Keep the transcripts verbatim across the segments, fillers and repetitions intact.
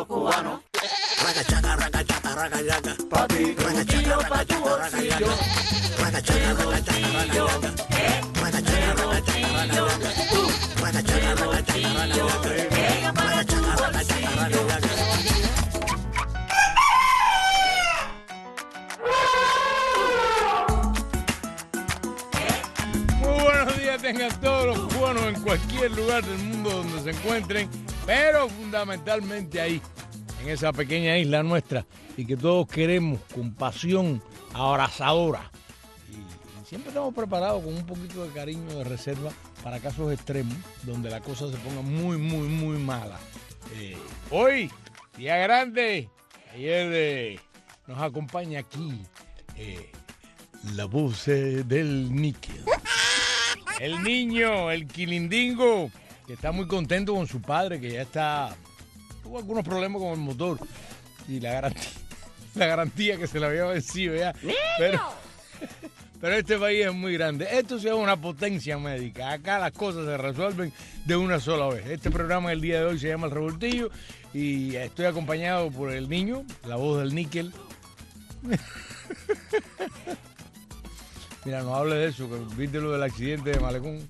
los cubanos. Ragachaca, ragachaca, ragachaca. Pa' ti, trujillo, pa' tu bolsillo. Ragachaca, ragachaca, ragachaca. Ragachaca, ragachaca, ragachaca. Ragachaca, ragachaca, ragachaca. Ragachaca, ragachaca, ragachaca. Tengan todos los cubanos en cualquier lugar del mundo donde se encuentren, pero fundamentalmente ahí, en esa pequeña isla nuestra, y que todos queremos con pasión abrazadora. Y, y siempre estamos preparados con un poquito de cariño de reserva para casos extremos, donde la cosa se ponga muy, muy, muy mala. Eh, hoy, día grande, ayer eh, nos acompaña aquí eh, la voz eh, del níquel. El niño, el quilindingo, que está muy contento con su padre, que ya está... Tuvo algunos problemas con el motor y la garantía, la garantía que se le había vencido ya. Pero, pero este país es muy grande. Esto sí es una potencia médica. Acá las cosas se resuelven de una sola vez. Este programa el día de hoy se llama El Revoltillo y estoy acompañado por el niño, la voz del níquel. Mira, no hable de eso, que viste lo del accidente de Malecón.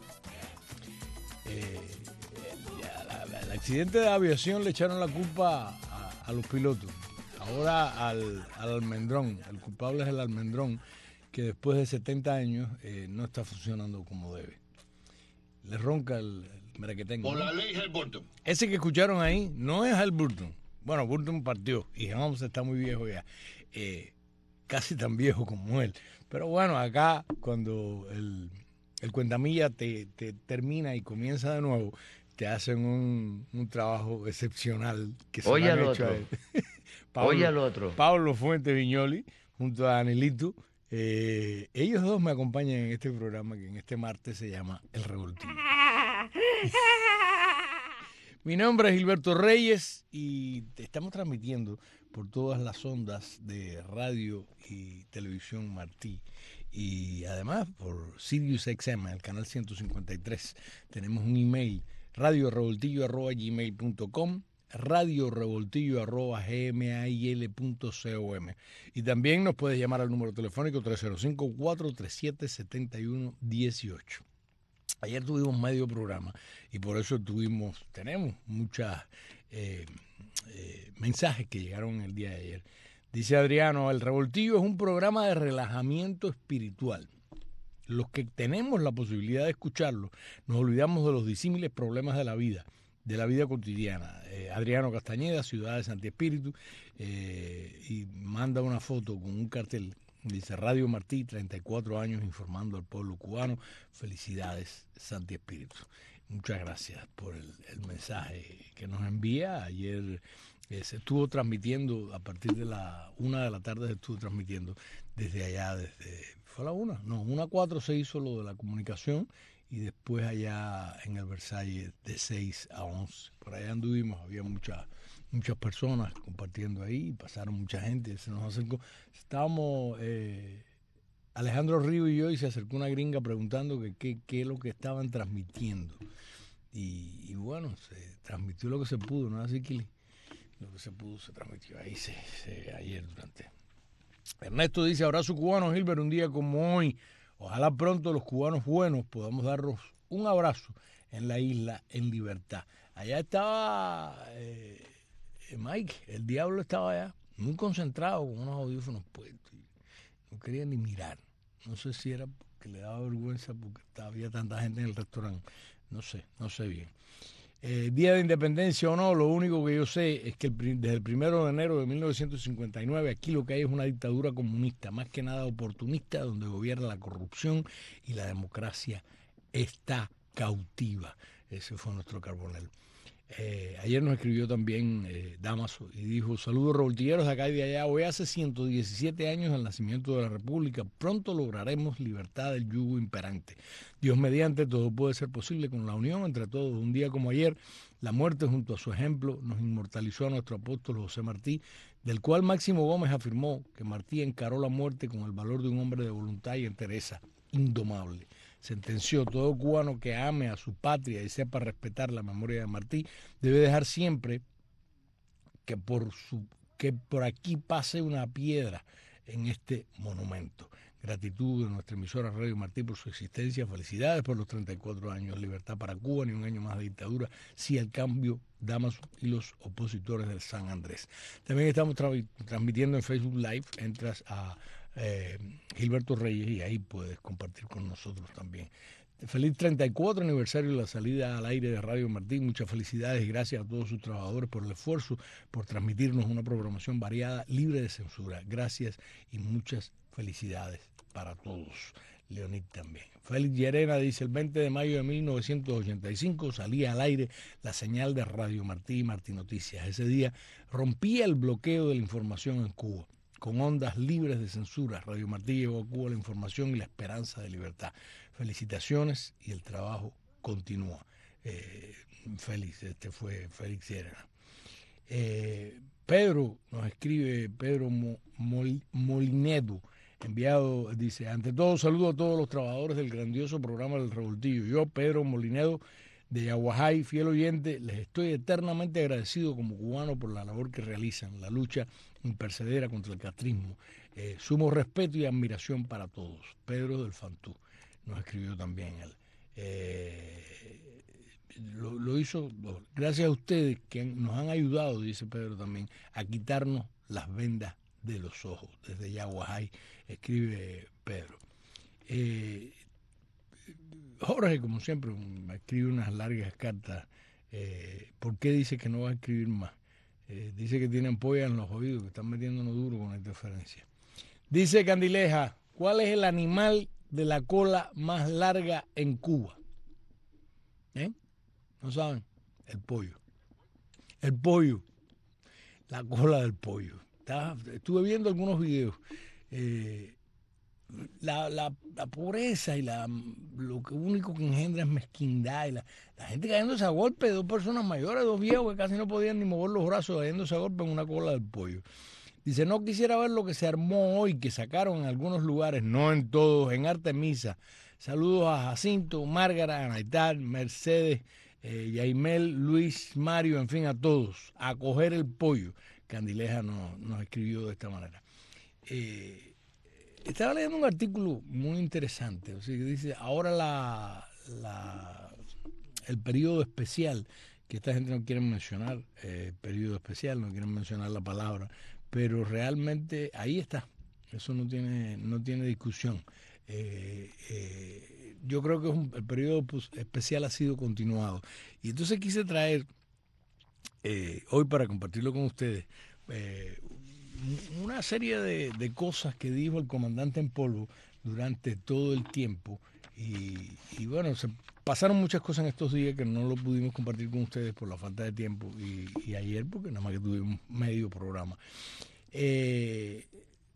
Eh, ya, la, la, el accidente de aviación le echaron la culpa a, a los pilotos. Ahora al, al almendrón, el culpable es el almendrón, que después de setenta años eh, no está funcionando como debe. Le ronca el, el merequetengo. Por la ley Halliburton. Ese que escucharon ahí no es Halliburton. Bueno, Burton partió y Helms está muy viejo ya. Eh, casi tan viejo como él. Pero bueno, acá cuando el, el cuentamilla te, te termina y comienza de nuevo, te hacen un, un trabajo excepcional que se Oye lo han al hecho otro. a él. Pablo, Oye al otro. Pablo Fuentes Viñoli, junto a Anelito. Eh, ellos dos me acompañan en este programa que en este martes se llama El Revoltillo. Mi nombre es Gilberto Reyes y te estamos transmitiendo por todas las ondas de radio y televisión Martí y además por Sirius X M, el canal ciento cincuenta y tres. Tenemos un email, radio revoltillo arroba gmail punto com, radio revoltillo arroba gmail punto com, y también nos puedes llamar al número telefónico tres cero cinco, cuatro tres siete, siete uno uno ocho. Ayer tuvimos medio programa y por eso tuvimos, tenemos muchas eh, eh, mensajes que llegaron el día de ayer. Dice Adriano, El Revoltillo es un programa de relajamiento espiritual. Los que tenemos la posibilidad de escucharlo, nos olvidamos de los disímiles problemas de la vida, de la vida cotidiana. Eh, Adriano Castañeda, Ciudad de Santi Espíritu, eh, y manda una foto con un cartel. Dice Radio Martí, treinta y cuatro años informando al pueblo cubano. Felicidades, Santi Espíritu. Muchas gracias por el, el mensaje que nos envía. Ayer eh, se estuvo transmitiendo a partir de la una de la tarde, se estuvo transmitiendo desde allá, desde, ¿fue a la una? No, una a cuatro se hizo lo de la comunicación y después allá en el Versalles de seis a once. Por allá anduvimos, había muchas muchas personas compartiendo ahí, pasaron mucha gente, se nos acercó. Estábamos, eh, Alejandro Río y yo, y se acercó una gringa preguntando que qué que es lo que estaban transmitiendo. Y, y bueno, se transmitió lo que se pudo, ¿no? Así que lo que se pudo se transmitió ahí se, se, ayer durante. Ernesto dice, abrazo cubano, Gilbert, un día como hoy. Ojalá pronto los cubanos buenos podamos darnos un abrazo en la isla en libertad. Allá estaba... Eh, Mike, el diablo estaba allá, muy concentrado con unos audífonos puestos. No quería ni mirar. No sé si era porque le daba vergüenza porque había tanta gente en el restaurante. No sé, no sé bien. Eh, Día de Independencia o no, lo único que yo sé es que el, desde el primero de enero de mil novecientos cincuenta y nueve aquí lo que hay es una dictadura comunista, más que nada oportunista, donde gobierna la corrupción y la democracia está cautiva. Ese fue nuestro Carbonell. Eh, ayer nos escribió también eh, Damaso y dijo, saludos revoltilleros de acá y de allá, hoy hace ciento diecisiete años del nacimiento de la República, pronto lograremos libertad del yugo imperante. Dios mediante, todo puede ser posible con la unión entre todos. Un día como ayer, la muerte junto a su ejemplo nos inmortalizó a nuestro apóstol José Martí, del cual Máximo Gómez afirmó que Martí encaró la muerte con el valor de un hombre de voluntad y entereza indomable. Sentenció, todo cubano que ame a su patria y sepa respetar la memoria de Martí debe dejar siempre que por, su, que por aquí pase una piedra en este monumento. Gratitud de nuestra emisora Radio Martí por su existencia. Felicidades por los treinta y cuatro años. Libertad para Cuba, ni un año más de dictadura. Sí al cambio, Damaso y los opositores del San Andrés. También estamos tra- transmitiendo en Facebook Live. Entras a eh, Gilberto Reyes y ahí puedes compartir con nosotros también. Feliz treinta y cuatro aniversario de la salida al aire de Radio Martí. Muchas felicidades y gracias a todos sus trabajadores por el esfuerzo, por transmitirnos una programación variada, libre de censura. Gracias y muchas felicidades para todos. Leonid también. Félix Llerena dice, el veinte de mayo de mil novecientos ochenta y cinco salía al aire la señal de Radio Martí y Martí Noticias. Ese día rompía el bloqueo de la información en Cuba. Con ondas libres de censura, Radio Martí llevó a Cuba la información y la esperanza de libertad. Felicitaciones y el trabajo continúa. Eh, Félix, este fue Félix Llerena. Eh, Pedro nos escribe, Pedro Mo, Mol, Molinedo, enviado, dice, ante todo saludo a todos los trabajadores del grandioso programa del Revoltillo. Yo, Pedro Molinedo, de Yaguajay, fiel oyente, les estoy eternamente agradecido como cubano por la labor que realizan, la lucha impercedera contra el castrismo. Eh, sumo respeto y admiración para todos. Pedro del Fantú nos escribió también él. Eh, lo, lo hizo gracias a ustedes que nos han ayudado, dice Pedro también, a quitarnos las vendas de los ojos. Desde Yaguajay escribe Pedro. Eh, Jorge, como siempre, me escribe unas largas cartas. Eh, ¿Por qué dice que no va a escribir más? Eh, dice que tiene ampolla en los oídos, que están metiéndonos duro con la interferencia. Dice Candileja, ¿cuál es el animal de la cola más larga en Cuba? ¿Eh? ¿No saben? El pollo. El pollo. La cola del pollo. Estaba, estuve viendo algunos videos. Eh, la, la, la pobreza y la, lo que único que engendra es mezquindad. Y la, la gente cayéndose a golpe, dos personas mayores, dos viejos que casi no podían ni mover los brazos, cayéndose a golpe en una cola del pollo. Dice, no quisiera ver lo que se armó hoy, que sacaron en algunos lugares, no en todos, en Artemisa. Saludos a Jacinto, Márgara, Anaital, Mercedes, eh, Yaimel, Luis, Mario, en fin, a todos. A coger el pollo. Candileja nos, nos escribió de esta manera. Eh, estaba leyendo un artículo muy interesante. O sea, que dice, ahora la, la, el periodo especial, que esta gente no quiere mencionar, eh, periodo especial, no quieren mencionar la palabra, pero realmente ahí está. Eso no tiene, no tiene discusión. Eh, eh, yo creo que es un, el periodo pues, especial ha sido continuado. Y entonces quise traer eh, hoy para compartirlo con ustedes eh, una serie de, de cosas que dijo el comandante en polvo durante todo el tiempo. Y, y bueno, se pasaron muchas cosas en estos días que no lo pudimos compartir con ustedes por la falta de tiempo y, y ayer porque nada más que tuvimos medio programa. Eh,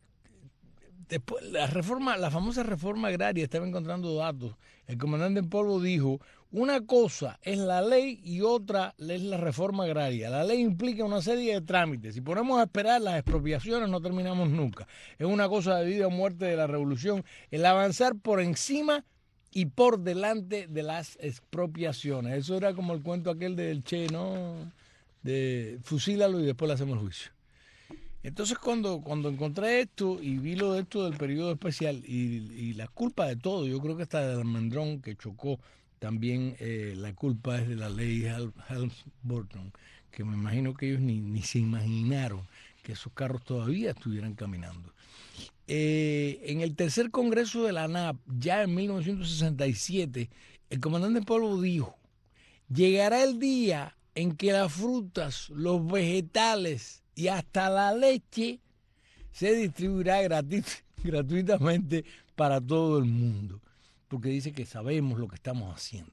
después la reforma, la famosa reforma agraria, estaba encontrando datos. El comandante en polvo dijo, una cosa es la ley y otra es la reforma agraria. La ley implica una serie de trámites. Si ponemos a esperar las expropiaciones no terminamos nunca. Es una cosa de vida o muerte de la revolución, el avanzar por encima y por delante de las expropiaciones. Eso era como el cuento aquel del Che, ¿no? De fusílalo y después le hacemos el juicio. Entonces cuando, cuando encontré esto y vi lo de esto del periodo especial y, y la culpa de todo, yo creo que hasta del almendrón que chocó, también eh, la culpa es de la ley Helms-Burton, que me imagino que ellos ni, ni se imaginaron que esos carros todavía estuvieran caminando. Eh, en el tercer congreso de la N A P, ya en mil novecientos sesenta y siete, el comandante Polvo dijo, llegará el día en que las frutas, los vegetales y hasta la leche se distribuirá gratis, gratuitamente para todo el mundo, porque dice que sabemos lo que estamos haciendo.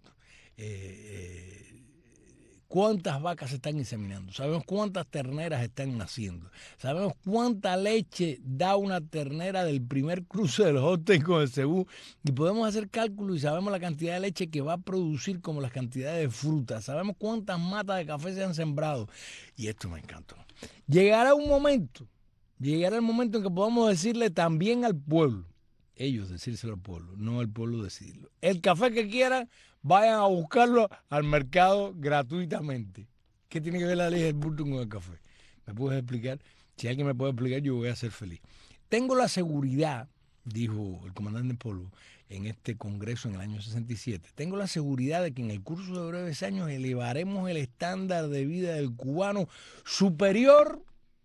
Eh, eh, cuántas vacas se están inseminando, sabemos cuántas terneras están naciendo, sabemos cuánta leche da una ternera del primer cruce de los Holstein con el cebú y podemos hacer cálculos y sabemos la cantidad de leche que va a producir como las cantidades de frutas, sabemos cuántas matas de café se han sembrado y esto me encantó. Llegará un momento, llegará el momento en que podamos decirle también al pueblo, ellos decírselo al pueblo, no al pueblo decirlo. El café que quieran, vayan a buscarlo al mercado gratuitamente. ¿Qué tiene que ver la ley del Burton con el café? ¿Me puedes explicar? Si alguien me puede explicar, yo voy a ser feliz. Tengo la seguridad, dijo el comandante Polvo en este congreso en el año sesenta y siete, tengo la seguridad de que en el curso de breves años elevaremos el estándar de vida del cubano superior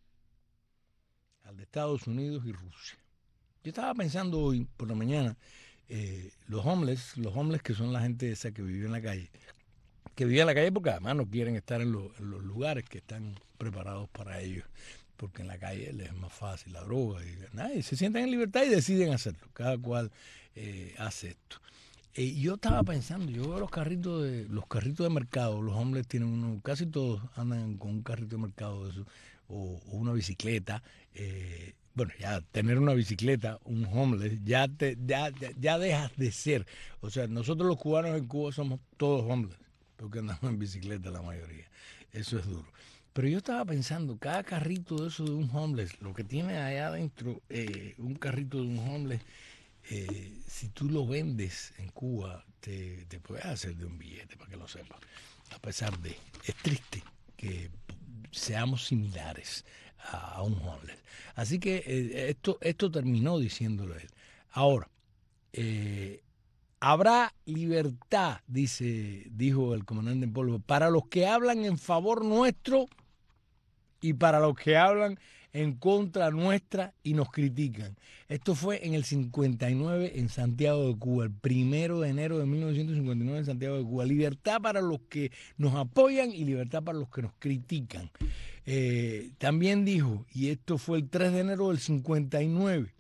al de Estados Unidos y Rusia. Yo estaba pensando hoy por la mañana, eh, los homeless, los homeless que son la gente esa que vive en la calle, que vive en la calle porque además no quieren estar en, lo, en los lugares que están preparados para ellos, porque en la calle les es más fácil la droga y nada, y se sienten en libertad y deciden hacerlo. Cada cual eh, hace esto. Eh, yo estaba pensando, yo veo los carritos de los carritos de mercado, los hombres tienen uno, casi todos andan con un carrito de mercado de eso, o, o una bicicleta. Eh, bueno, ya tener una bicicleta, un homeless, ya te, ya, ya, ya dejas de ser. O sea, nosotros los cubanos en Cuba somos todos homeless, porque andamos en bicicleta la mayoría. Eso es duro. Pero yo estaba pensando, cada carrito de eso de un homeless, lo que tiene allá adentro, eh, un carrito de un homeless, eh, si tú lo vendes en Cuba, te, te puedes hacer de un billete, para que lo sepas. A pesar de, es triste que seamos similares a, a un homeless. Así que eh, esto, esto terminó diciéndolo él. Ahora, eh, habrá libertad, dice, dijo el comandante en Polvo, para los que hablan en favor nuestro y para los que hablan en contra nuestra y nos critican. Esto fue en el cincuenta y nueve en Santiago de Cuba, el primero de enero de mil novecientos cincuenta y nueve en Santiago de Cuba. Libertad para los que nos apoyan y libertad para los que nos critican. Eh, también dijo, y esto fue el tres de enero del cincuenta y nueve,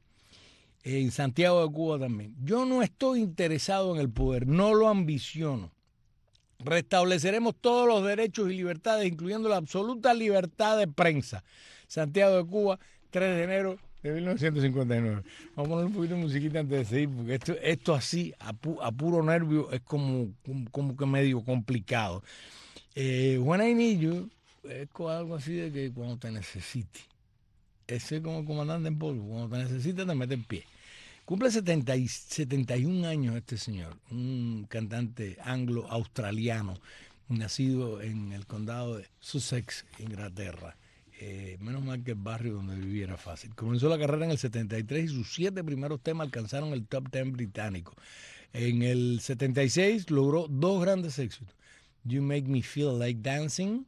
en Santiago de Cuba también, yo no estoy interesado en el poder, no lo ambiciono. Restableceremos todos los derechos y libertades, incluyendo la absoluta libertad de prensa. Santiago de Cuba, tres de enero de mil novecientos cincuenta y nueve. Vamos a poner un poquito de musiquita antes de seguir, porque esto, esto así, a, pu, a puro nervio, es como, como, como que medio complicado. Eh, When I Need You es algo así de que cuando te necesite. Ese es como el comandante en polvo, cuando te necesita te mete en pie. Cumple setenta y, setenta y un años este señor, un cantante anglo-australiano, nacido en el condado de Sussex, Inglaterra. Eh, menos mal que el barrio donde vivía era fácil. Comenzó la carrera en el setenta y tres y sus siete primeros temas alcanzaron el top diez británico. En el setenta y seis logró dos grandes éxitos. You Make Me Feel Like Dancing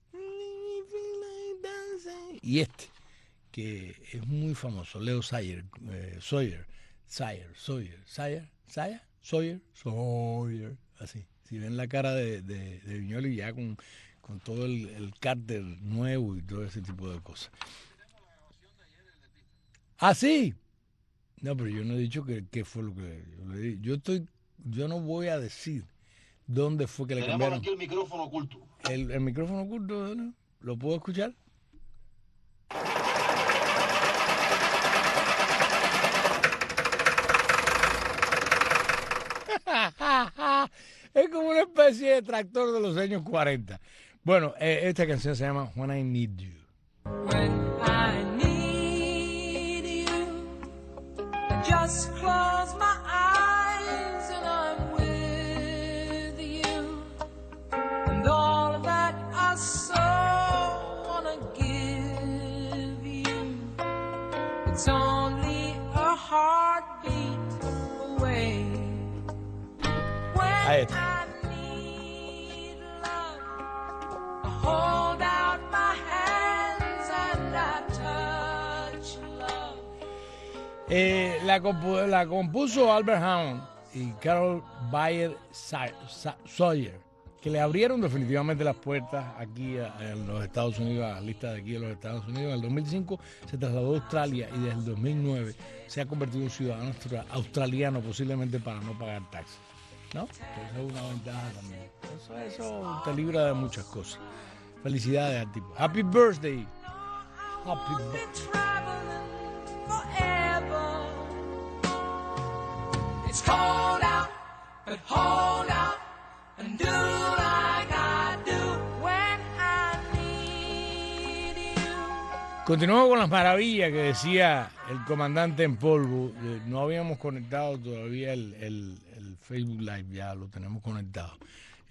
y este, que es muy famoso, Leo Sayer, eh, Sawyer. Sawyer, Sawyer, Sawyer, Sawyer, Sawyer, Sawyer, así. Si ven la cara de, de, de Viñoly ya con, con todo el, el cárter nuevo y todo ese tipo de cosas. ¿Ah, sí? No, pero yo no he dicho que, que fue lo que yo le di. Yo estoy, yo no voy a decir dónde fue que le Tenemos cambiaron. aquí el micrófono oculto. El, el micrófono oculto, ¿no? ¿Lo puedo escuchar? Es como una especie de tractor de los años cuarenta. Bueno, eh, esta canción se llama When I Need You. When I need you, I just close my eyes and I'm with you. And all that I so wanna give you, it's only a heartbeat away. Ahí está. Hold out my hands and I touch love. Eh, la, compu la compuso Albert Hammond y Carol Bayer Sawyer, que le abrieron definitivamente las puertas aquí a, a los Estados Unidos, a la lista de aquí de los Estados Unidos. En el dos mil cinco se trasladó a Australia y desde el dos mil nueve se ha convertido en ciudadano australiano, posiblemente para no pagar taxes, ¿no? Que eso es una ventaja también. Eso, eso te libra de muchas cosas. Felicidades al tipo. Happy birthday. Happy birthday. It's cold out, but hold out and do like I do when I need you. Continuamos con las maravillas que decía el comandante en polvo. No habíamos conectado todavía el, el, el Facebook Live, ya lo tenemos conectado.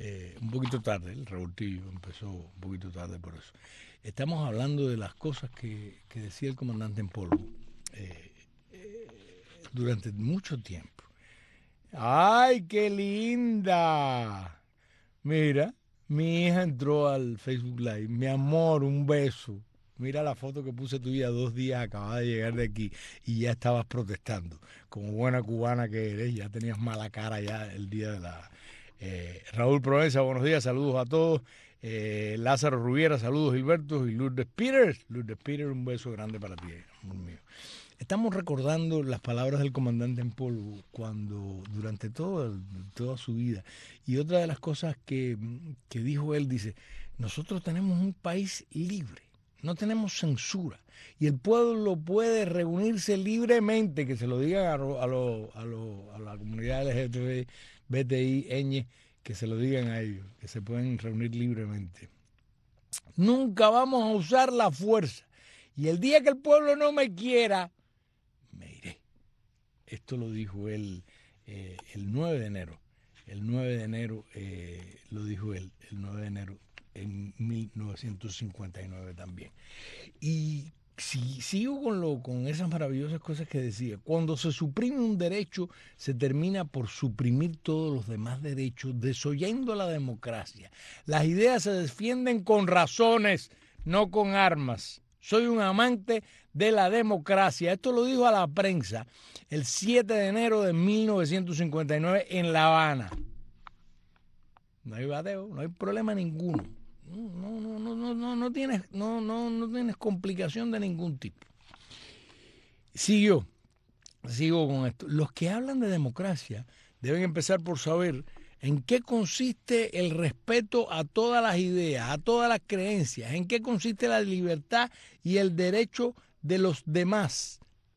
eh, un poquito tarde, el revoltillo empezó un poquito tarde por eso. Estamos hablando de las cosas que, que decía el comandante en polvo eh, eh, durante mucho tiempo. ¡Ay, qué linda! Mira, mi hija entró al Facebook Live. Mi amor, un beso. Mira la foto que puse tuya dos días, acababa de llegar de aquí y ya estabas protestando. Como buena cubana que eres, ya tenías mala cara ya el día de la... Eh, Raúl Provenza, buenos días, saludos a todos. Eh, Lázaro Rubiera, saludos Gilberto. Y Lourdes Peters, Lourdes Peters, un beso grande para ti, amor mío. Estamos recordando las palabras del comandante en polvo cuando durante todo, toda su vida. Y otra de las cosas que, que dijo él, dice, nosotros tenemos un país libre, no tenemos censura. Y el pueblo puede reunirse libremente, que se lo digan a, lo, a, lo, a, lo, a la comunidad L G B T I, ñ, que se lo digan a ellos, que se pueden reunir libremente. Nunca vamos a usar la fuerza. Y el día que el pueblo no me quiera, me iré. Esto lo dijo él eh, el nueve de enero. El nueve de enero eh, lo dijo él, el nueve de enero en mil novecientos cincuenta y nueve también. Y si sigo con, lo, con esas maravillosas cosas que decía, cuando se suprime un derecho, se termina por suprimir todos los demás derechos, desoyendo la democracia. Las ideas se defienden con razones, no con armas. Soy un amante de la democracia. Esto lo dijo a la prensa el siete de enero de mil novecientos cincuenta y nueve en La Habana. No hay bateo, no hay problema ninguno. No, no, no, no, no, no tienes, no, no, no tienes complicación de ningún tipo. Siguió, sigo con esto. Los que hablan de democracia deben empezar por saber en qué consiste el respeto a todas las ideas, a todas las creencias, en qué consiste la libertad y el derecho de los demás.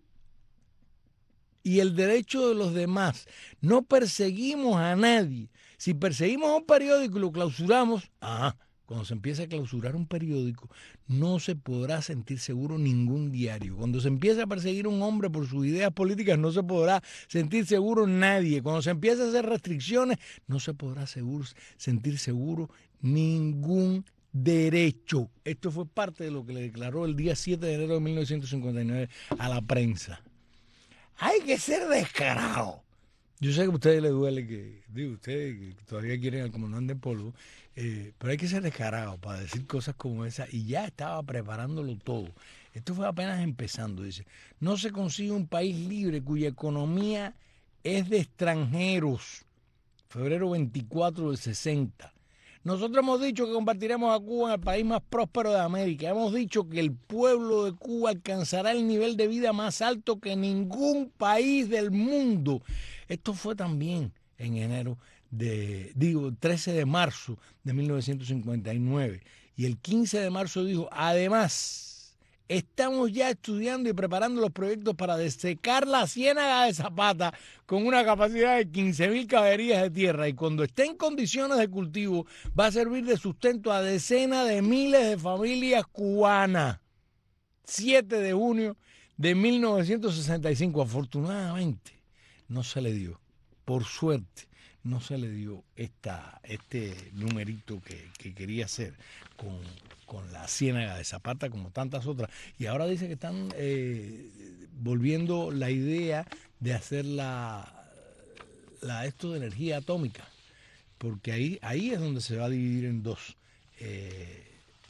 Y el derecho de los demás. No perseguimos a nadie. Si perseguimos a un periódico y lo clausuramos, ajá, cuando se empieza a clausurar un periódico, no se podrá sentir seguro ningún diario. Cuando se empieza a perseguir a un hombre por sus ideas políticas, no se podrá sentir seguro nadie. Cuando se empieza a hacer restricciones, no se podrá seguro, sentir seguro ningún derecho. Esto fue parte de lo que le declaró el día siete de enero de mil novecientos cincuenta y nueve a la prensa. Hay que ser descarado. Yo sé que a ustedes les duele que, digo, ustedes que todavía quieren al comandante en polvo, eh, pero hay que ser descarado para decir cosas como esa y ya estaba preparándolo todo. Esto fue apenas empezando, dice. No se consigue un país libre cuya economía es de extranjeros. Febrero veinticuatro del sesenta. Nosotros hemos dicho que convertiremos a Cuba en el país más próspero de América. Hemos dicho que el pueblo de Cuba alcanzará el nivel de vida más alto que ningún país del mundo. Esto fue también en enero de, digo, trece de marzo de mil novecientos cincuenta y nueve. Y el quince de marzo dijo, además, estamos ya estudiando y preparando los proyectos para desecar la ciénaga de Zapata con una capacidad de quince mil caballerías de tierra. Y cuando esté en condiciones de cultivo, va a servir de sustento a decenas de miles de familias cubanas. siete de junio de mil novecientos sesenta y cinco, afortunadamente. No se le dio, por suerte, no se le dio esta, este numerito que, que quería hacer con, con la ciénaga de Zapata, como tantas otras. Y ahora dice que están eh, volviendo la idea de hacer la, la, esto de energía atómica, porque ahí, ahí es donde se va a dividir en dos eh,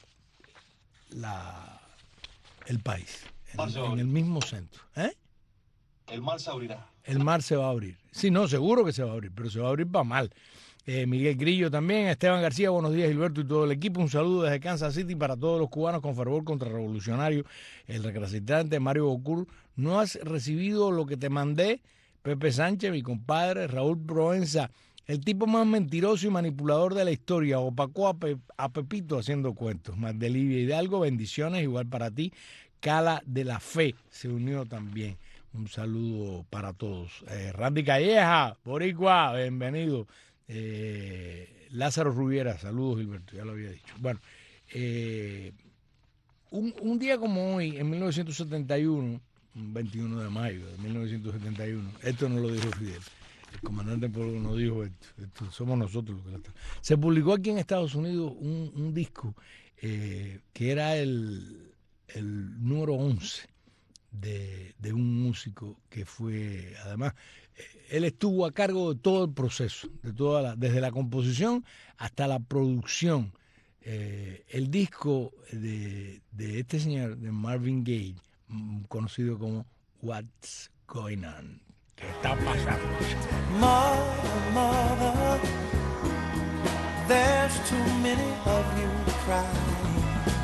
la, el país, en, en el mismo centro. ¿Eh? El mar se abrirá. El mar se va a abrir. Sí, no, seguro que se va a abrir, pero se va a abrir para mal. Eh, Miguel Grillo también, Esteban García, buenos días, Gilberto y todo el equipo. Un saludo desde Kansas City para todos los cubanos con fervor contrarrevolucionario. El recalcitrante Mario Bocur, no has recibido lo que te mandé. Pepe Sánchez, mi compadre, Raúl Provenza, el tipo más mentiroso y manipulador de la historia, opacó a, Pe a Pepito haciendo cuentos. Mardelivia Hidalgo, bendiciones, igual para ti. Cala de la Fe se unió también. Un saludo para todos. Eh, Randy Calleja, Boricua, bienvenido. Eh, Lázaro Rubiera, saludos Gilberto, ya lo había dicho. Bueno, eh, un, un día como hoy, en mil novecientos setenta y uno, un veintiuno de mayo de mil novecientos setenta y uno, esto no lo dijo Fidel, el comandante Polvo no dijo esto, esto somos nosotros los que la estamos. Se publicó aquí en Estados Unidos un, un disco eh, que era el, el número once de, de un músico que fue, además, eh, él estuvo a cargo de todo el proceso, de toda la, desde la composición hasta la producción. Eh, el disco de, de este señor, de Marvin Gaye, conocido como What's Going On, ¿qué está pasando? Mother, mother, there's too many of you crying.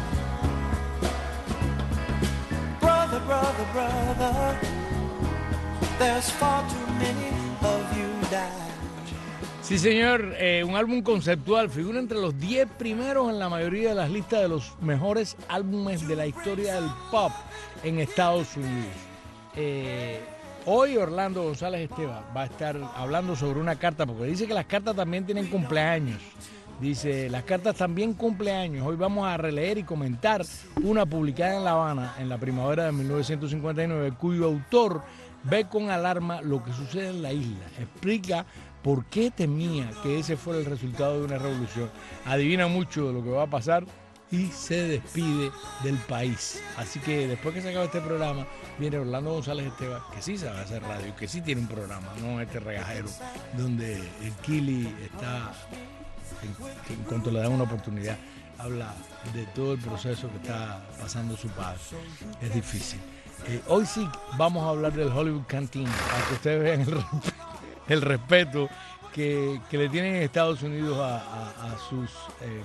Brother, brother, brother, there's far too many of you dying. Sí, señor, eh, un álbum conceptual, figura entre los diez primeros en la mayoría de las listas de los mejores álbumes de la historia del pop en Estados Unidos. Eh, hoy Orlando González Esteban va a estar hablando sobre una carta, porque dice que las cartas también tienen cumpleaños. Dice, las cartas también cumpleaños. Hoy vamos a releer y comentar una publicada en La Habana en la primavera de mil novecientos cincuenta y nueve, cuyo autor ve con alarma lo que sucede en la isla. Explica por qué temía que ese fuera el resultado de una revolución. Adivina mucho de lo que va a pasar y se despide del país. Así que después que se acabe este programa, viene Orlando González Esteban, que sí sabe hacer radio, que sí tiene un programa, no este regajero, donde el Kili está, en, en cuanto le dan una oportunidad, habla de todo el proceso que está pasando su padre. Es difícil. Eh, hoy sí vamos a hablar del Hollywood Canteen, para que ustedes vean el respeto, el respeto que, que le tienen en Estados Unidos a, a, a sus eh,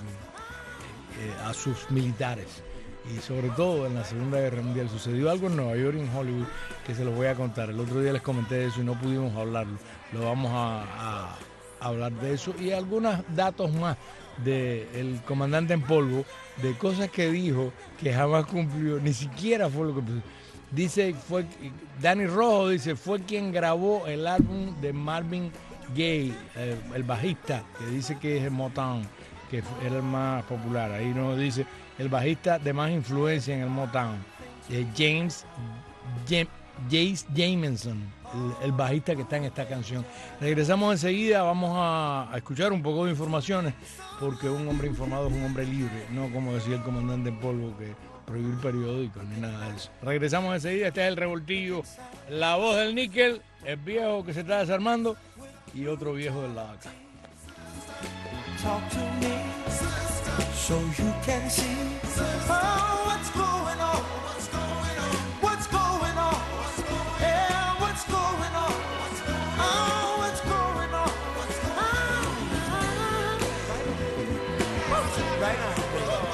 eh, a sus militares, y sobre todo en la Segunda Guerra Mundial. Sucedió algo en Nueva York y en Hollywood que se los voy a contar. El otro día les comenté de eso y no pudimos hablarlo. Lo vamos a, a, a hablar de eso y algunos datos más del comandante en polvo, de cosas que dijo que jamás cumplió, ni siquiera fue lo que pensó. Dice, fue Danny Rojo, dice, fue quien grabó el álbum de Marvin Gaye, eh, el bajista, que dice que es el Motown, que era el más popular. Ahí nos dice, el bajista de más influencia en el Motown, eh, James, James Jace Jameson, el, el bajista que está en esta canción. Regresamos enseguida, vamos a, a escuchar un poco de informaciones, porque un hombre informado es un hombre libre, no como decía el comandante en polvo, que prohibir periódicos ni nada de eso. Regresamos enseguida, este es el revoltillo, la voz del níquel, el viejo que se está desarmando y otro viejo del lavaca. Talk to me so you can see oh, what's going on, what's going on, what's going on, yeah, what's going on, oh, what's going on, what's going on, right on.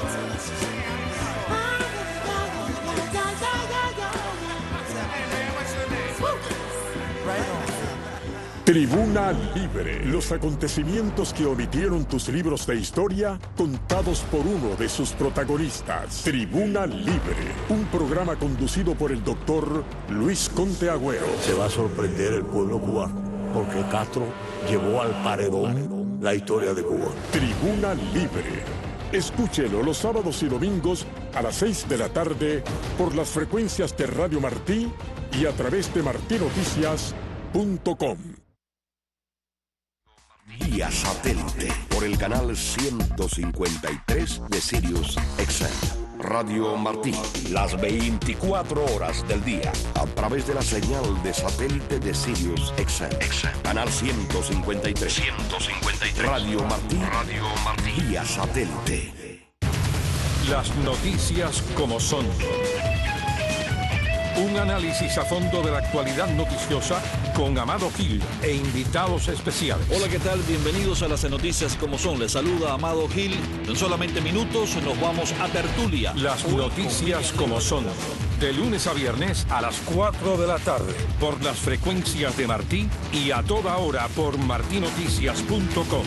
Tribuna Libre, los acontecimientos que omitieron tus libros de historia, contados por uno de sus protagonistas. Tribuna Libre, un programa conducido por el doctor Luis Conte Agüero. Se va a sorprender el pueblo cubano, porque Castro llevó al paredón la historia de Cuba. Tribuna Libre. Escúchelo los sábados y domingos a las seis de la tarde por las frecuencias de Radio Martí y a través de martí noticias punto com. Vía satélite por el canal ciento cincuenta y tres de Sirius X M. Radio Martí, las veinticuatro horas del día, a través de la señal de satélite de Sirius X M. Canal ciento cincuenta y tres. ciento cincuenta y tres. Radio Martí. Radio Martí. Vía satélite. Las noticias como son. Un análisis a fondo de la actualidad noticiosa con Amado Gil e invitados especiales. Hola, ¿qué tal? Bienvenidos a las noticias como son. Les saluda Amado Gil. En solamente minutos nos vamos a tertulia. Las noticias como son. De lunes a viernes a las cuatro de la tarde. Por las frecuencias de Martí y a toda hora por martí noticias punto com.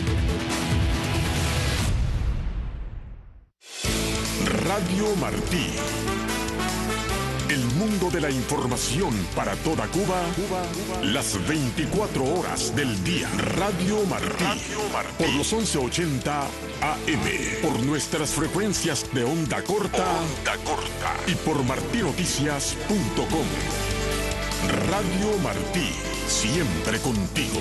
Radio Martí. El mundo de la información para toda Cuba, Cuba, Cuba. Las veinticuatro horas del día. Radio Martí. Radio Martí. Por los once ochenta A M. Por nuestras frecuencias de onda corta. Onda corta. Y por martí noticias punto com. Radio Martí. siempre contigo.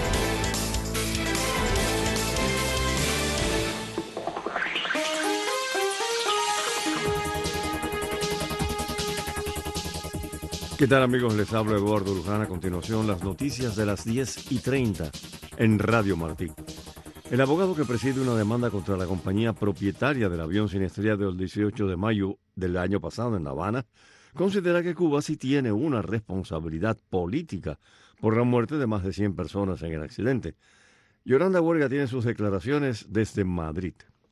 ¿Qué tal, amigos? Les habla Eduardo Luján. A continuación, las noticias de las diez y treinta en Radio Martí. El abogado que preside una demanda contra la compañía propietaria del avión siniestrado del dieciocho de mayo del año pasado en La Habana considera que Cuba sí tiene una responsabilidad política por la muerte de más de cien personas en el accidente. Yolanda Huerga tiene sus declaraciones desde Madrid.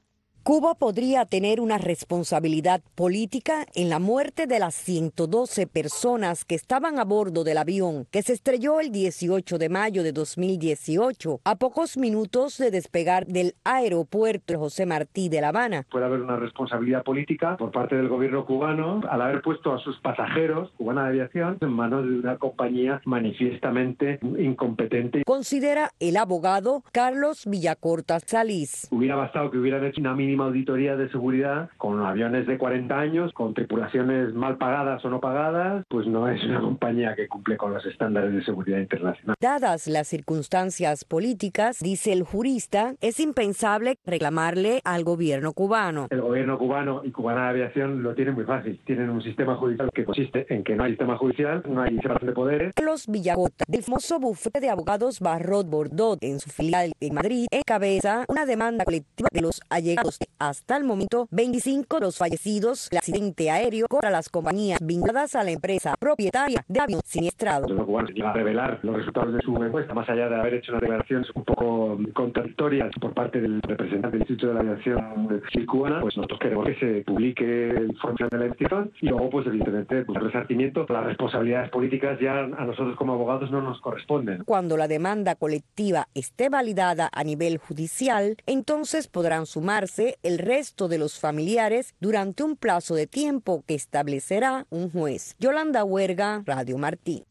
Cuba podría tener una responsabilidad política en la muerte de las ciento doce personas que estaban a bordo del avión que se estrelló el dieciocho de mayo de dos mil dieciocho, a pocos minutos de despegar del aeropuerto José Martí de La Habana. Puede haber una responsabilidad política por parte del gobierno cubano al haber puesto a sus pasajeros, Cubana de Aviación, en manos de una compañía manifiestamente incompetente. Considera el abogado Carlos Villacorta Salís. Hubiera bastado que hubieran hecho una mínima auditoría de seguridad con aviones de cuarenta años, con tripulaciones mal pagadas o no pagadas, pues no es una compañía que cumple con los estándares de seguridad internacional. Dadas las circunstancias políticas, dice el jurista, es impensable reclamarle al gobierno cubano. El gobierno cubano y Cubana de Aviación lo tienen muy fácil. Tienen un sistema judicial que consiste en que no hay sistema judicial, no hay separación de poderes. Carlos Villacota, del famoso bufete de abogados Barrot Bordot, en su filial en Madrid, encabeza una demanda colectiva de los allegados. Hasta el momento, veinticinco de los fallecidos del accidente aéreo contra las compañías vinculadas a la empresa propietaria de avión siniestrado. Los cubanos iban a revelar los resultados de su encuesta, más allá de haber hecho unas declaraciones un poco contradictorias por parte del representante del Instituto de la Aviación cubana, pues nosotros queremos que se publique el informe de la investigación y luego, pues evidentemente, pues, el resarcimiento, las responsabilidades políticas ya a nosotros como abogados no nos corresponden. Cuando la demanda colectiva esté validada a nivel judicial, entonces podrán sumarse el resto de los familiares durante un plazo de tiempo que establecerá un juez. Yolanda Huerga, Radio Martí.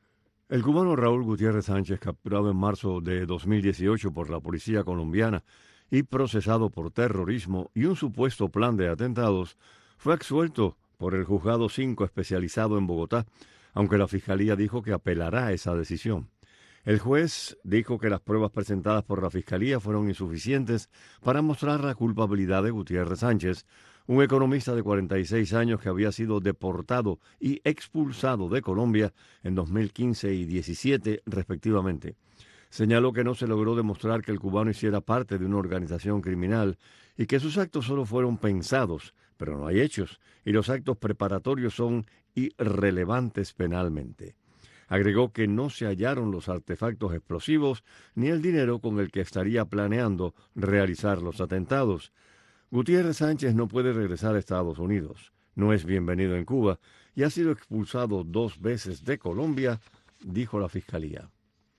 El cubano Raúl Gutiérrez Sánchez, capturado en marzo de dos mil dieciocho por la policía colombiana y procesado por terrorismo y un supuesto plan de atentados, fue absuelto por el Juzgado cinco especializado en Bogotá, aunque la Fiscalía dijo que apelará a esa decisión. El juez dijo que las pruebas presentadas por la Fiscalía fueron insuficientes para mostrar la culpabilidad de Gutiérrez Sánchez, un economista de cuarenta y seis años que había sido deportado y expulsado de Colombia en dos mil quince y diecisiete, respectivamente. Señaló que no se logró demostrar que el cubano hiciera parte de una organización criminal y que sus actos solo fueron pensados, pero no hay hechos, y los actos preparatorios son irrelevantes penalmente. Agregó que no se hallaron los artefactos explosivos ni el dinero con el que estaría planeando realizar los atentados. Gutiérrez Sánchez no puede regresar a Estados Unidos, no es bienvenido en Cuba y ha sido expulsado dos veces de Colombia, dijo la Fiscalía.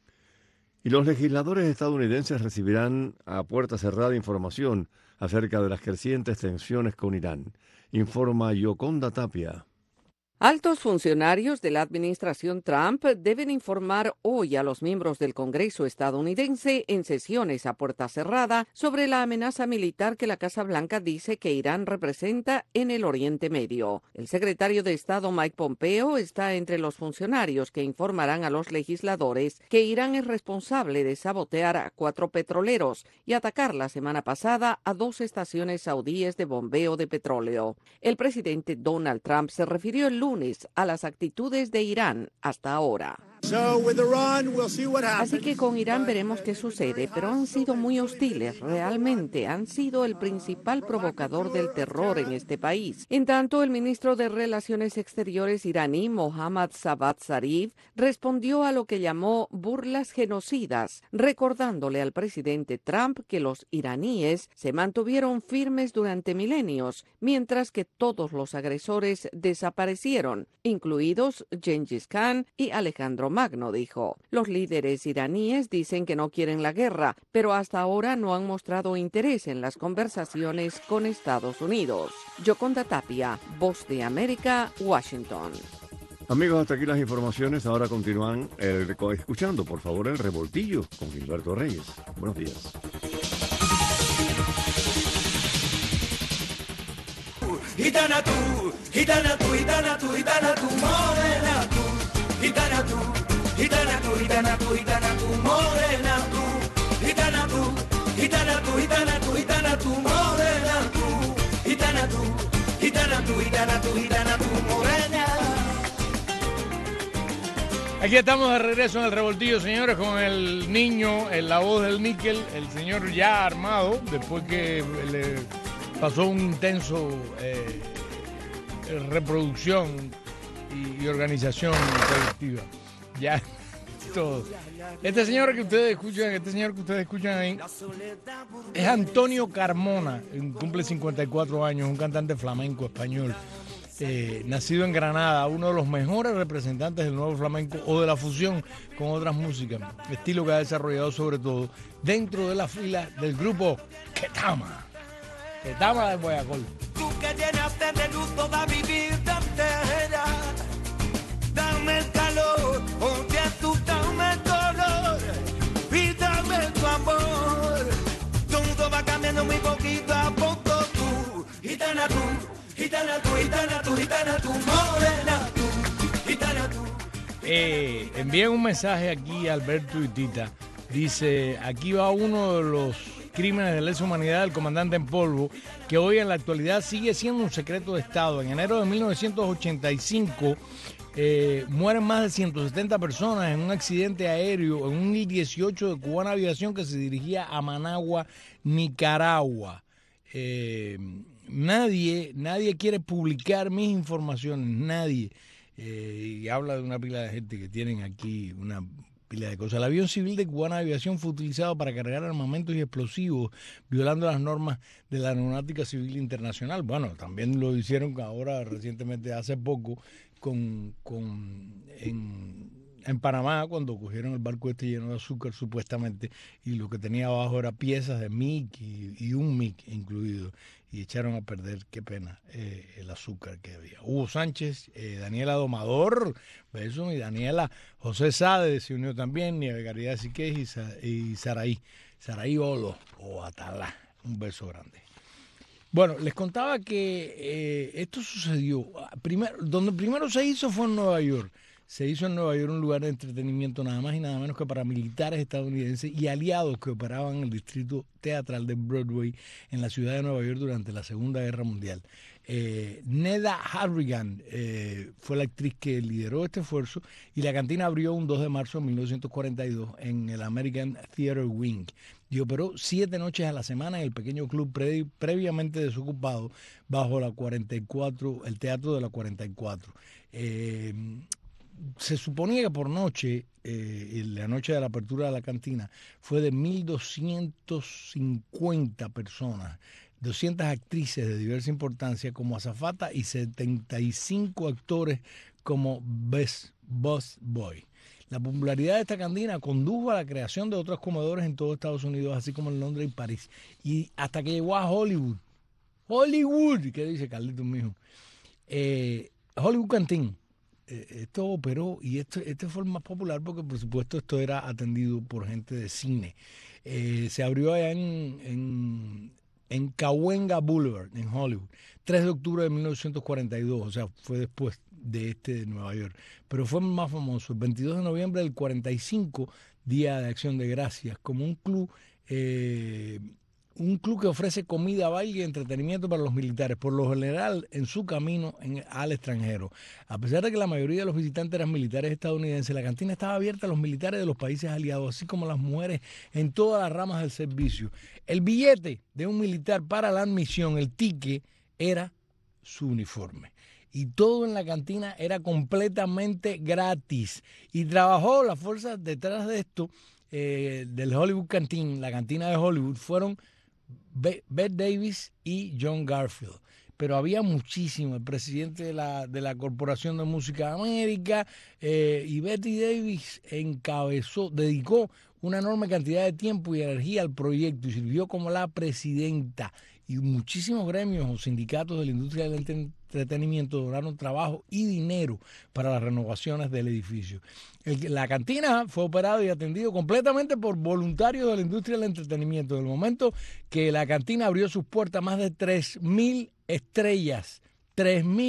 Y los legisladores estadounidenses recibirán a puerta cerrada información acerca de las crecientes tensiones con Irán, informa Yoconda Tapia. Altos funcionarios de la administración Trump deben informar hoy a los miembros del Congreso estadounidense en sesiones a puerta cerrada sobre la amenaza militar que la Casa Blanca dice que Irán representa en el Oriente Medio. El secretario de Estado Mike Pompeo está entre los funcionarios que informarán a los legisladores que Irán es responsable de sabotear a cuatro petroleros y atacar la semana pasada a dos estaciones saudíes de bombeo de petróleo. El presidente Donald Trump se refirió el lunes a las actitudes de Irán hasta ahora. Así que con Irán veremos qué sucede, pero han sido muy hostiles, realmente han sido el principal provocador del terror en este país. En tanto, el ministro de Relaciones Exteriores iraní, Mohammad Javad Zarif, respondió a lo que llamó burlas genocidas, recordándole al presidente Trump que los iraníes se mantuvieron firmes durante milenios, mientras que todos los agresores desaparecieron, incluidos Gengis Khan y Alejandro Magno, dijo. Los líderes iraníes dicen que no quieren la guerra, pero hasta ahora no han mostrado interés en las conversaciones con Estados Unidos. Yoconda Tapia, Voz de América, Washington. Amigos, hasta aquí las informaciones. Ahora continúan el, escuchando, por favor, el Revoltillo con Gilberto Reyes. Buenos días. Gitana tú, gitana tú, gitana tú, gitana tú, morena tú, gitana tú, gitana tú, gitana tú, gitana tú, morena tú, gitana tú, gitana tú, gitana tú, gitana tú, morena tú, gitana tú, gitana tú, gitana tú, gitana tú, morena. Aquí estamos de regreso en el revoltillo, señores, con el niño, en la voz del níquel, el señor ya armado, después que le pasó un intenso eh, reproducción y, y organización colectiva. Ya todo. Este señor que ustedes escuchan, este señor que ustedes escuchan ahí, es Antonio Carmona, cumple cincuenta y cuatro años, un cantante flamenco español. Eh, nacido en Granada, uno de los mejores representantes del nuevo flamenco o de la fusión con otras músicas, estilo que ha desarrollado sobre todo dentro de la fila del grupo Ketama, Ketama de Guayacol. Tú que llenaste de luz toda mi vida entera, dame el calor, oye tú dame el color y dame tu amor, todo va cambiando muy poquito a poco tú, gitana tú. Gitana tú, gitana tú, gitana tú, morena tú, gitana tú. Eh, envíen un mensaje aquí a Alberto y Tita. Dice, aquí va uno de los crímenes de lesa humanidad del comandante en polvo, que hoy en la actualidad sigue siendo un secreto de Estado. En enero de mil novecientos ochenta y cinco eh, mueren más de ciento setenta personas en un accidente aéreo en un I dieciocho de Cubana Aviación que se dirigía a Managua, Nicaragua. Eh... Nadie, nadie quiere publicar mis informaciones, nadie. Eh, y habla de una pila de gente que tienen aquí una pila de cosas. El avión civil de Cubana Aviación fue utilizado para cargar armamentos y explosivos, violando las normas de la Aeronáutica Civil Internacional. Bueno, también lo hicieron ahora recientemente, hace poco, con, con en, en Panamá, cuando cogieron el barco este lleno de azúcar, supuestamente, y lo que tenía abajo era piezas de M I C y, y un M I C incluido. Y echaron a perder, qué pena, eh, el azúcar que había. Hugo Sánchez, eh, Daniela Domador, beso, y Daniela, José Sade se unió también, Nieve Caridad Siquez y, Sa, y Saraí, Saraí Olo o Atalá, un beso grande. Bueno, les contaba que eh, esto sucedió, primero, donde primero se hizo fue en Nueva York. Se hizo en Nueva York un lugar de entretenimiento nada más y nada menos que para militares estadounidenses y aliados que operaban en el distrito teatral de Broadway en la ciudad de Nueva York durante la Segunda Guerra Mundial. Eh, Neda Harrigan eh, fue la actriz que lideró este esfuerzo y la cantina abrió un dos de marzo de mil novecientos cuarenta y dos en el American Theater Wing y operó siete noches a la semana en el pequeño club pre previamente desocupado bajo la cuarenta y cuatro, el Teatro de la cuarenta y cuatro. Eh, Se suponía que por noche, eh, la noche de la apertura de la cantina, fue de mil doscientas cincuenta personas, doscientas actrices de diversa importancia como azafata y setenta y cinco actores como best boss boy. La popularidad de esta cantina condujo a la creación de otros comedores en todo Estados Unidos, así como en Londres y París, y hasta que llegó a Hollywood. Hollywood, ¿qué dice Carlitos, mijo? Eh, Hollywood Canteen. Esto operó y esto, este fue el más popular porque por supuesto esto era atendido por gente de cine. Eh, se abrió allá en, en, en Cahuenga Boulevard, en Hollywood, tres de octubre de mil novecientos cuarenta y dos, o sea, fue después de este de Nueva York. Pero fue más famoso, el veintidós de noviembre del cuarenta y cinco, Día de Acción de Gracias, como un club... Eh, un club que ofrece comida, baile y entretenimiento para los militares, por lo general en su camino en, al extranjero. A pesar de que la mayoría de los visitantes eran militares estadounidenses, la cantina estaba abierta a los militares de los países aliados, así como a las mujeres en todas las ramas del servicio. El billete de un militar para la admisión, el ticket, era su uniforme. Y todo en la cantina era completamente gratis. Y trabajó las fuerzas detrás de esto, eh, del Hollywood Canteen, la cantina de Hollywood, fueron Bette Davis y John Garfield, pero había muchísimo. El presidente de la, de la Corporación de Música de América eh, y Betty Davis encabezó, dedicó una enorme cantidad de tiempo y energía al proyecto y sirvió como la presidenta. Y muchísimos gremios o sindicatos de la industria del entretenimiento donaron trabajo y dinero para las renovaciones del edificio. El, la cantina fue operada y atendido completamente por voluntarios de la industria del entretenimiento. Desde el momento que la cantina abrió sus puertas, más de tres mil estrellas, tres mil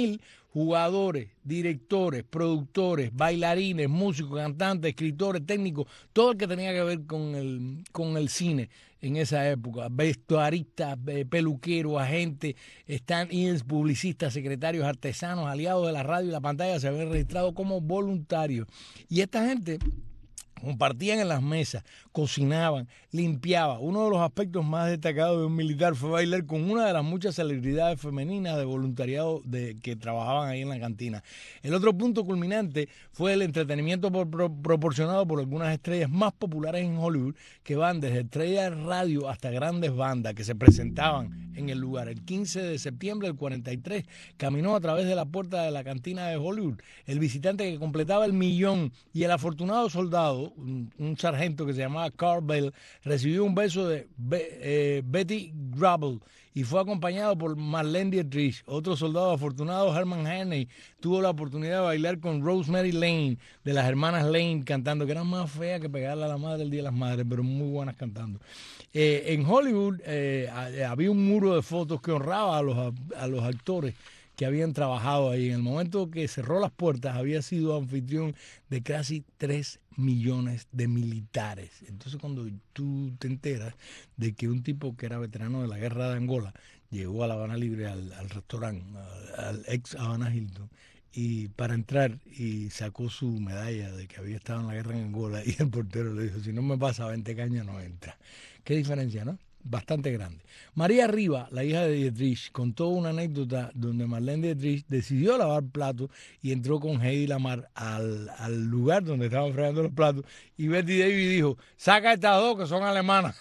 jugadores, directores, productores, bailarines, músicos, cantantes, escritores, técnicos, todo el que tenía que ver con el, con el cine en esa época, vestuaristas, peluqueros, agentes, stand-ins, publicistas, secretarios, artesanos, aliados de la radio y la pantalla se habían registrado como voluntarios. Y esta gente compartían en las mesas, cocinaban, limpiaban. Uno de los aspectos más destacados de un militar fue bailar con una de las muchas celebridades femeninas de voluntariado de, que trabajaban ahí en la cantina. El otro punto culminante fue el entretenimiento por, pro, proporcionado por algunas estrellas más populares en Hollywood, que van desde estrellas de radio hasta grandes bandas que se presentaban en el lugar. El quince de septiembre del cuarenta y tres caminó a través de la puerta de la cantina de Hollywood el visitante que completaba el millón, y el afortunado soldado, Un, un sargento que se llamaba Carl Bell, recibió un beso de Be, eh, Betty Grable y fue acompañado por Marlene Dietrich. Otro soldado afortunado, Herman Haney, tuvo la oportunidad de bailar con Rosemary Lane, de las hermanas Lane, cantando, que eran más feas que pegarle a la madre el Día de las Madres, pero muy buenas cantando. Eh, en Hollywood eh, había un muro de fotos que honraba a los, a, a los actores que habían trabajado ahí. En el momento que cerró las puertas, había sido anfitrión de casi tres millones de militares. Entonces, cuando tú te enteras de que un tipo que era veterano de la guerra de Angola llegó a La Habana Libre, al, al restaurante, al, al ex Habana Hilton, y para entrar y sacó su medalla de que había estado en la guerra en Angola, y el portero le dijo, si no me pasa veinte cañas no entra. Qué diferencia, ¿no? Bastante grande. María Riva, la hija de Dietrich, contó una anécdota donde Marlene Dietrich decidió lavar platos y entró con Hedy Lamarr al, al lugar donde estaban fregando los platos, y Betty Davis dijo, saca estas dos que son alemanas,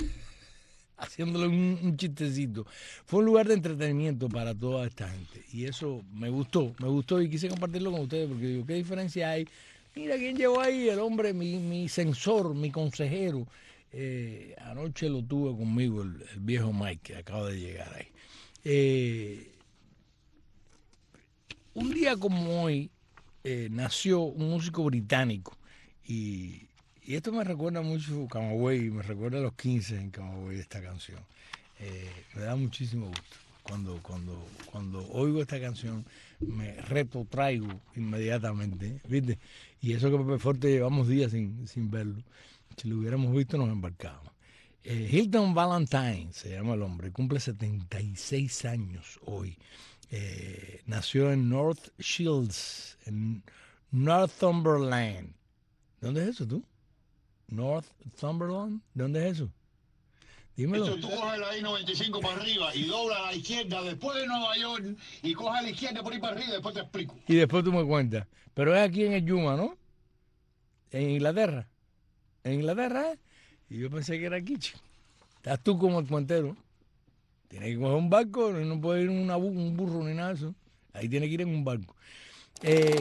haciéndole un, un chistecito. Fue un lugar de entretenimiento para toda esta gente, y eso me gustó, me gustó y quise compartirlo con ustedes porque digo, ¿qué diferencia hay? Mira quién llegó ahí, el hombre, mi, mi censor, mi consejero. Eh, anoche lo tuve conmigo el, el viejo Mike, que acaba de llegar ahí. Eh, un día como hoy eh, nació un músico británico, y, y esto me recuerda mucho a Camagüey, me recuerda a los quince en Camagüey esta canción. Eh, me da muchísimo gusto. Cuando, cuando, cuando oigo esta canción me retrotraigo inmediatamente, ¿viste? Y eso que Pepe Forte llevamos días sin, sin verlo. Si lo hubiéramos visto nos embarcábamos. Eh, Hilton Valentine se llama el hombre, cumple setenta y seis años hoy. Eh, nació en North Shields, en Northumberland. ¿Dónde es eso tú? Northumberland, ¿dónde es eso? Dímelo. Eso, tú coges la I noventa y cinco para arriba y dobla a la izquierda después de Nueva York y coges a la izquierda por ahí para arriba y después te explico. Y después tú me cuentas. Pero es aquí en el Yuma, ¿no? En Inglaterra. En Inglaterra, ¿eh? Y yo pensé que era aquí, chico. Estás tú como el cuentero. Tienes que coger un barco, no puede ir en una, un burro ni nada de eso. Ahí tiene que ir en un barco. Eh,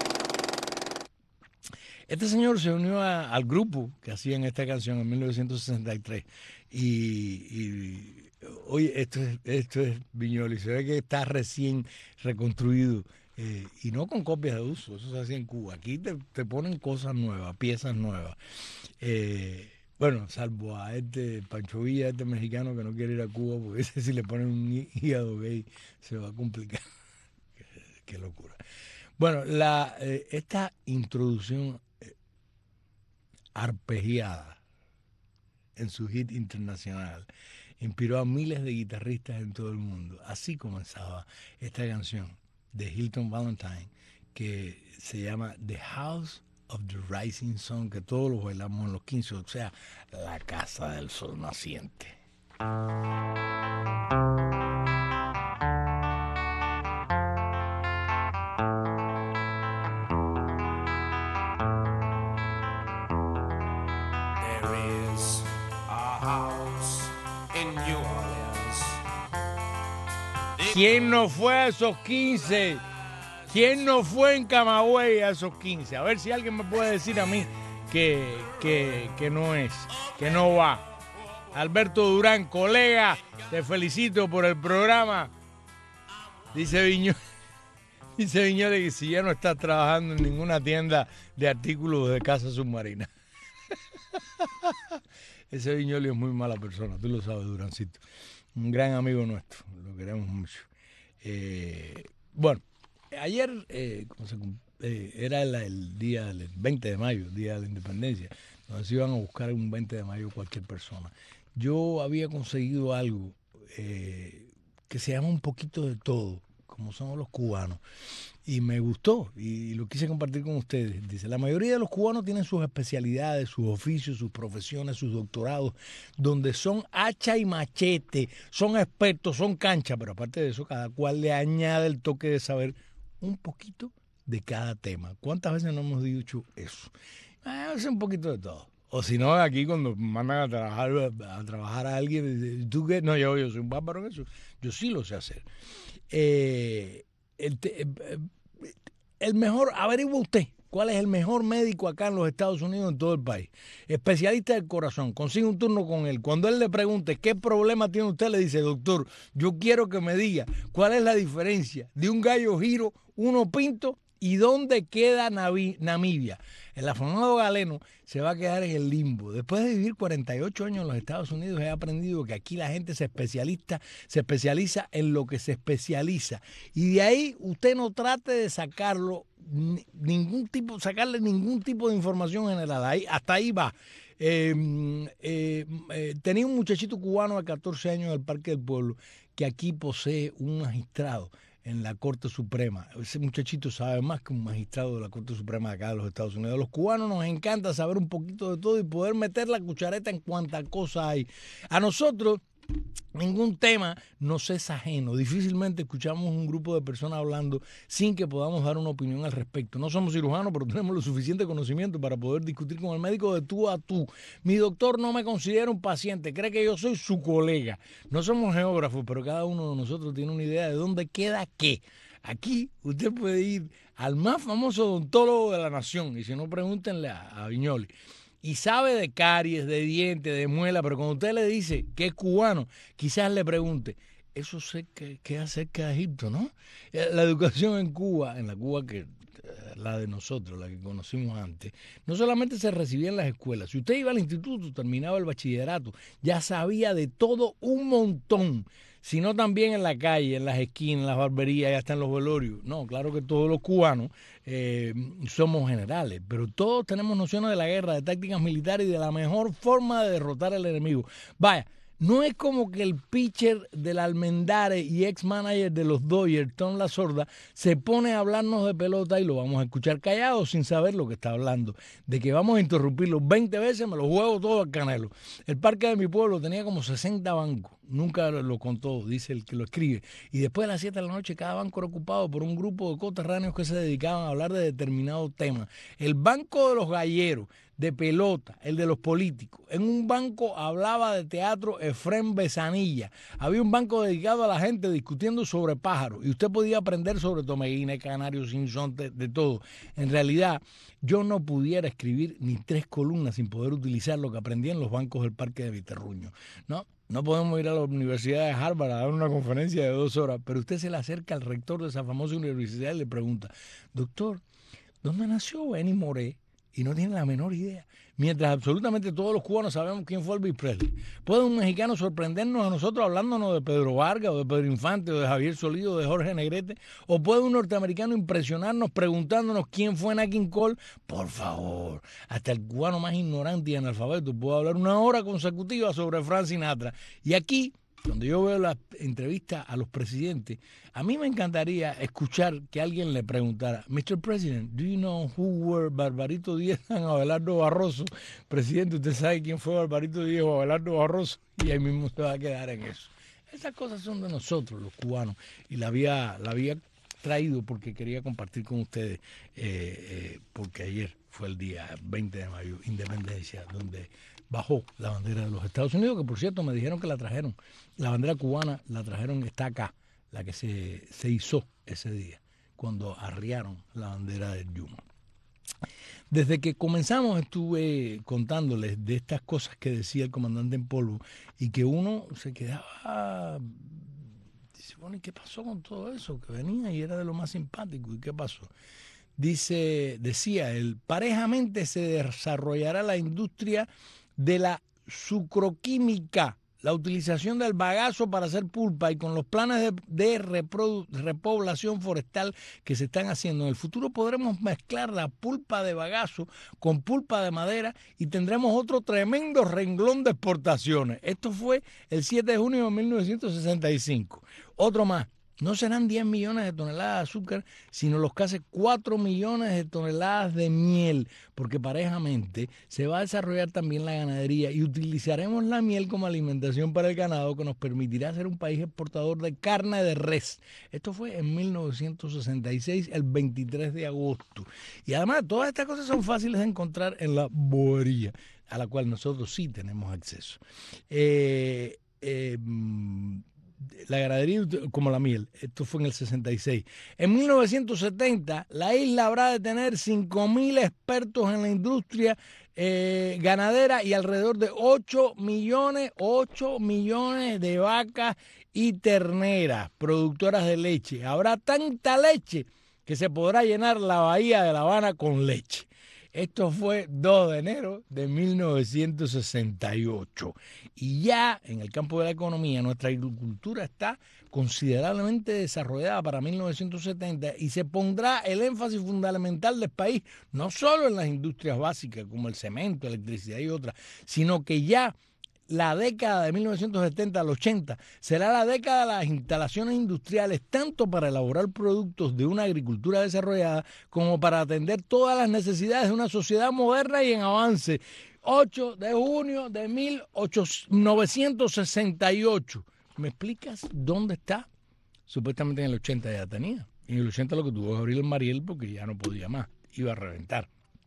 este señor se unió a, al grupo que hacían esta canción en mil novecientos sesenta y tres. Y, y oye, esto es, esto es Viñoli. Se ve que está recién reconstruido. Eh, y no con copias de uso, eso se hacía en Cuba. Aquí te, te ponen cosas nuevas, piezas nuevas. Eh, bueno, salvo a este Pancho Villa, este mexicano que no quiere ir a Cuba, porque ese si le ponen un hígado gay se va a complicar. qué, qué locura. Bueno, la, eh, esta introducción eh, arpegiada en su hit internacional inspiró a miles de guitarristas en todo el mundo. Así comenzaba esta canción de Hilton Valentine, que se llama The House of the Rising Sun, que todos los bailamos en los quince, o sea, la casa del sol naciente. There is a house in New Orleans. ¿Quién no fue a esos quince? ¿Quién no fue en Camagüey a esos quince? A ver si alguien me puede decir a mí que, que, que no es, que no va. Alberto Durán, colega, te felicito por el programa. Dice Viñoles, dice Viñoles que si ya no estás trabajando en ninguna tienda de artículos de casa submarina. Ese Viñoles es muy mala persona, tú lo sabes, Durancito. Un gran amigo nuestro, lo queremos mucho. Eh, bueno, ayer eh, ¿cómo se, eh, era el, el día del veinte de mayo, el día de la independencia, donde se iban a buscar un veinte de mayo cualquier persona. Yo había conseguido algo eh, que se llama un poquito de todo, como somos los cubanos. Y me gustó y lo quise compartir con ustedes. Dice, la mayoría de los cubanos tienen sus especialidades, sus oficios, sus profesiones, sus doctorados, donde son hacha y machete, son expertos, son cancha, pero aparte de eso, cada cual le añade el toque de saber un poquito de cada tema. ¿Cuántas veces no hemos dicho eso? Ah, es un poquito de todo. O si no, aquí cuando mandan a trabajar a, trabajar a alguien, ¿tú qué? No, yo, yo soy un bárbaro en eso. Yo sí lo sé hacer. Eh... El, el mejor, averigua usted cuál es el mejor médico acá en los Estados Unidos, en todo el país. Especialista del corazón, consigue un turno con él. Cuando él le pregunte qué problema tiene usted, le dice, doctor, yo quiero que me diga cuál es la diferencia de un gallo giro, uno pinto y dónde queda Navi, Namibia. El afamado Galeno se va a quedar en el limbo. Después de vivir cuarenta y ocho años en los Estados Unidos, he aprendido que aquí la gente se especialista, se especializa en lo que se especializa. Y de ahí usted no trate de sacarlo, ningún tipo, sacarle ningún tipo de información general. Ahí, hasta ahí va. Eh, eh, eh, tenía un muchachito cubano de catorce años en el Parque del Pueblo que aquí posee un magistrado en la Corte Suprema. Ese muchachito sabe más que un magistrado de la Corte Suprema de acá de los Estados Unidos. A los cubanos nos encanta saber un poquito de todo y poder meter la cuchareta en cuanta cosa hay. A nosotros ningún tema nos es ajeno. Difícilmente escuchamos un grupo de personas hablando sin que podamos dar una opinión al respecto. No somos cirujanos, pero tenemos lo suficiente conocimiento para poder discutir con el médico de tú a tú. Mi doctor no me considera un paciente, cree que yo soy su colega. No somos geógrafos, pero cada uno de nosotros tiene una idea de dónde queda qué. Aquí usted puede ir al más famoso odontólogo de la nación, y si no, pregúntenle a, a Viñoli. Y sabe de caries, de dientes, de muela, pero cuando usted le dice que es cubano, quizás le pregunte, eso sé que queda cerca de Egipto, ¿no? La educación en Cuba, en la Cuba que la de nosotros, la que conocimos antes, no solamente se recibía en las escuelas. Si usted iba al instituto, terminaba el bachillerato, ya sabía de todo un montón, sino también en la calle, en las esquinas, en las barberías y hasta en los velorios. No, claro que todos los cubanos eh, somos generales, pero todos tenemos nociones de la guerra, de tácticas militares y de la mejor forma de derrotar al enemigo. Vaya, no es como que el pitcher del Almendares y ex-manager de los Dodgers, Tom La Sorda, se pone a hablarnos de pelota y lo vamos a escuchar callado sin saber lo que está hablando. De que vamos a interrumpirlo veinte veces, me lo juego todo al Canelo. El parque de mi pueblo tenía como sesenta bancos. Nunca lo contó, dice el que lo escribe. Y después de las siete de la noche, cada banco era ocupado por un grupo de coterráneos que se dedicaban a hablar de determinado tema. El banco de los galleros, de pelota, el de los políticos. En un banco hablaba de teatro Efrén Besanilla. Había un banco dedicado a la gente discutiendo sobre pájaros. Y usted podía aprender sobre tomeguina, canarios, sinsonte, de todo. En realidad, yo no pudiera escribir ni tres columnas sin poder utilizar lo que aprendí en los bancos del Parque de Viterruño, ¿no? No podemos ir a la Universidad de Harvard a dar una conferencia de dos horas, pero usted se le acerca al rector de esa famosa universidad y le pregunta, doctor, ¿dónde nació Benny Moré? Y no tiene la menor idea. Mientras absolutamente todos los cubanos sabemos quién fue Elvis Presley. ¿Puede un mexicano sorprendernos a nosotros hablándonos de Pedro Vargas o de Pedro Infante o de Javier Solís o de Jorge Negrete? ¿O puede un norteamericano impresionarnos preguntándonos quién fue Nat King Cole? Por favor, hasta el cubano más ignorante y analfabeto puede hablar una hora consecutiva sobre Frank Sinatra. Y aquí, cuando yo veo las entrevistas a los presidentes, a mí me encantaría escuchar que alguien le preguntara, mister President, do you know who were Barbarito Díaz and Abelardo Barroso? Presidente, ¿usted sabe quién fue Barbarito Díaz o Abelardo Barroso? Y ahí mismo se va a quedar en eso. Esas cosas son de nosotros, los cubanos, y la había, la había traído porque quería compartir con ustedes, eh, eh, porque ayer fue el día veinte de mayo, Independencia, donde bajó la bandera de los Estados Unidos, que por cierto me dijeron que la trajeron. La bandera cubana la trajeron, está acá, la que se, se izó ese día, cuando arriaron la bandera del Yuma. Desde que comenzamos estuve contándoles de estas cosas que decía el comandante en polvo y que uno se quedaba, dice, bueno, ¿y qué pasó con todo eso? Que venía y era de lo más simpático, ¿y qué pasó? Dice, decía él, parejamente se desarrollará la industria de la sucroquímica, la utilización del bagazo para hacer pulpa y con los planes de, de reprodu, repoblación forestal que se están haciendo, en el futuro podremos mezclar la pulpa de bagazo con pulpa de madera y tendremos otro tremendo renglón de exportaciones. Esto fue el siete de junio de mil novecientos sesenta y cinco. Otro más. No serán diez millones de toneladas de azúcar, sino los casi cuatro millones de toneladas de miel, porque parejamente se va a desarrollar también la ganadería y utilizaremos la miel como alimentación para el ganado, que nos permitirá ser un país exportador de carne de res. Esto fue en mil novecientos sesenta y seis, el veintitrés de agosto. Y además, todas estas cosas son fáciles de encontrar en la bobería, a la cual nosotros sí tenemos acceso. Eh, eh, La ganadería como la miel, esto fue en el sesenta y seis. En mil novecientos setenta, la isla habrá de tener cinco mil expertos en la industria eh, ganadera y alrededor de ocho millones, ocho millones de vacas y terneras productoras de leche. Habrá tanta leche que se podrá llenar la bahía de La Habana con leche. Esto fue dos de enero de mil novecientos sesenta y ocho. Y ya en el campo de la economía, nuestra agricultura está considerablemente desarrollada para mil novecientos setenta y se pondrá el énfasis fundamental del país, no solo en las industrias básicas como el cemento, electricidad y otras, sino que ya la década de mil novecientos setenta al ochenta será la década de las instalaciones industriales, tanto para elaborar productos de una agricultura desarrollada como para atender todas las necesidades de una sociedad moderna y en avance. ocho de junio de mil novecientos sesenta y ocho. ¿Me explicas dónde está? Supuestamente en el ochenta ya tenía. En el ochenta lo que tuvo que abrir el Mariel porque ya no podía más, iba a reventar.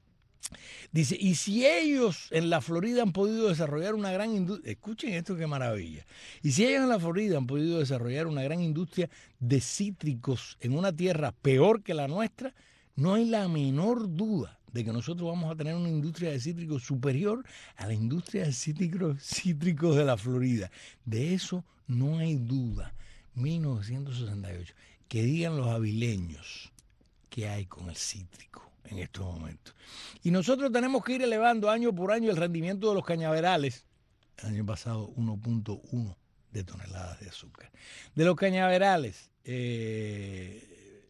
Dice, y si ellos en la Florida han podido desarrollar una gran industria, escuchen esto qué maravilla, y si ellos en la Florida han podido desarrollar una gran industria de cítricos en una tierra peor que la nuestra, no hay la menor duda de que nosotros vamos a tener una industria de cítricos superior a la industria de cítricos, cítricos de la Florida. De eso no hay duda. mil novecientos sesenta y ocho. Que digan los avileños qué hay con el cítrico en estos momentos. Y nosotros tenemos que ir elevando año por año el rendimiento de los cañaverales. El año pasado uno punto uno de toneladas de azúcar. De los cañaverales, eh,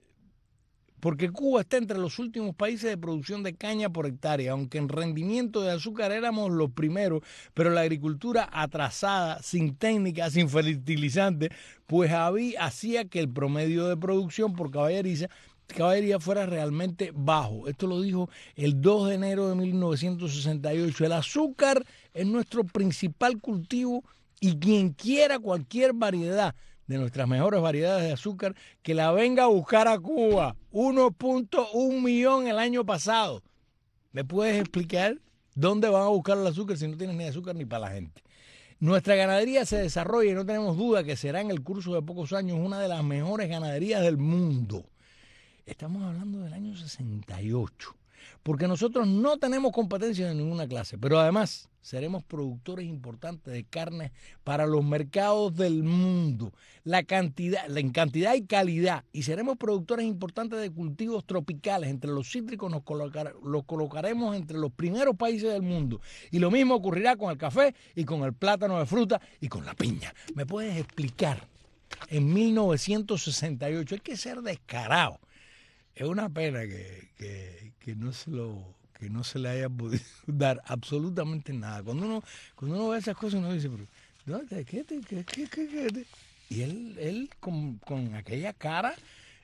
porque Cuba está entre los últimos países de producción de caña por hectárea, aunque en rendimiento de azúcar éramos los primeros, pero la agricultura atrasada, sin técnica, sin fertilizante, pues había, hacía que el promedio de producción por caballeriza caballería fuera realmente bajo. Esto lo dijo el dos de enero de mil novecientos sesenta y ocho. El azúcar es nuestro principal cultivo y quien quiera cualquier variedad de nuestras mejores variedades de azúcar, que la venga a buscar a Cuba. uno punto uno millón el año pasado. ¿Me puedes explicar dónde van a buscar el azúcar si no tienes ni azúcar ni para la gente? Nuestra ganadería se desarrolla y no tenemos duda que será en el curso de pocos años una de las mejores ganaderías del mundo. Estamos hablando del año sesenta y ocho, porque nosotros no tenemos competencia de ninguna clase, pero además seremos productores importantes de carne para los mercados del mundo, la cantidad, en cantidad y calidad, y seremos productores importantes de cultivos tropicales. Entre los cítricos nos colocar, los colocaremos entre los primeros países del mundo, y lo mismo ocurrirá con el café y con el plátano de fruta y con la piña. ¿Me puedes explicar? En mil novecientos sesenta y ocho, hay que ser descarado. Es una pena que, que, que, no se lo, que no se le haya podido dar absolutamente nada. Cuando uno, cuando uno ve esas cosas, uno dice, pero ¿dónde? ¿Qué, qué, qué, qué, qué, qué? Y él, él con, con aquella cara,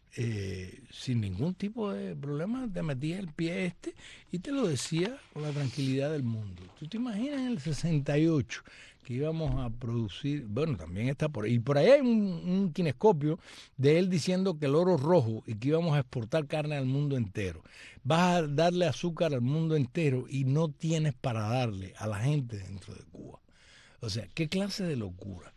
eh, sin ningún tipo de problema, te metía el pie este y te lo decía con la tranquilidad del mundo. ¿Tú te imaginas en el sesenta y ocho que íbamos a producir? Bueno, también está por ahí. Y por ahí hay un, un kinescopio de él diciendo que el oro rojo y que íbamos a exportar carne al mundo entero. Vas a darle azúcar al mundo entero y no tienes para darle a la gente dentro de Cuba. O sea, ¿qué clase de locura?